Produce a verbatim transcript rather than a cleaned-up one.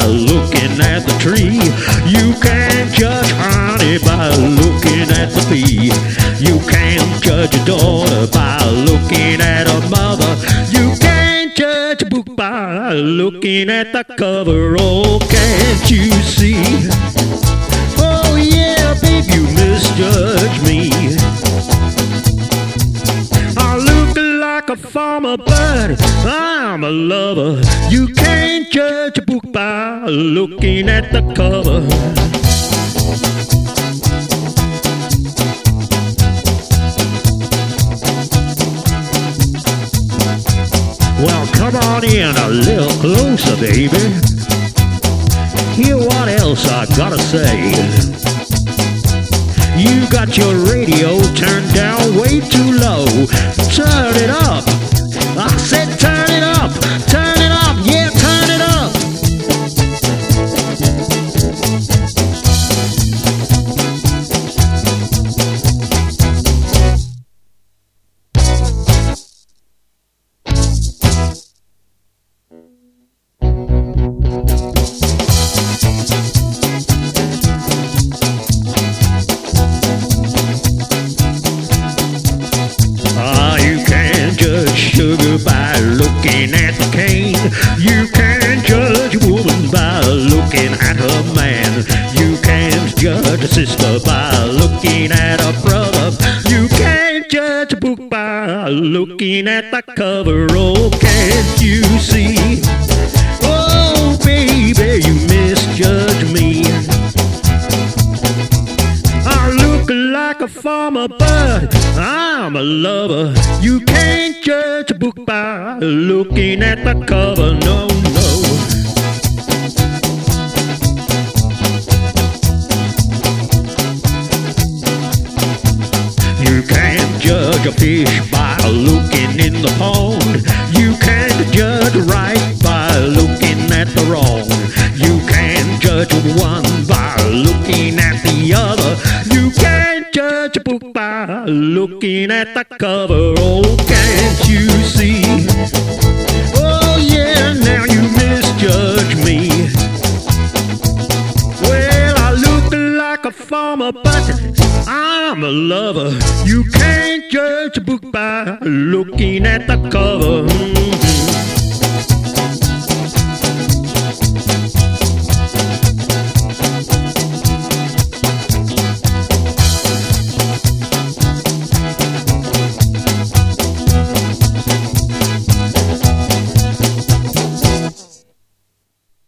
looking at the tree. You can't judge honey by looking at the bee. You can't judge a daughter by looking at a mother. You can't judge a book by looking at the cover. Oh, can't you see? Oh yeah, babe, you misjudge me. I look like a farmer, but I'm a lover. You can't judge a book by looking at the cover. Well, come on in a little closer, baby. Hear what else I gotta say. You got your radio turned down way too low. Turn it up. I said turn it up. Turn it up. Yeah, turn it up. Sugar by looking at the cane. You can't judge a woman by looking at her man. You can't judge a sister by looking at a brother. You can't judge a book by looking at the cover. Oh, can't you see? Oh, baby, you misjudge me. I look like a farmer, but I'm a lover. You can't judge a book by looking at the cover. No, no. You can't judge a fish by looking in the pond. You can't judge right by looking at the wrong. You can't judge one by looking at the other. You can't judge a book by looking at the cover. Oh, can't you see? Oh yeah, now you misjudge me. Well, I look like a farmer, but I'm a lover. You can't judge a book by looking at the cover.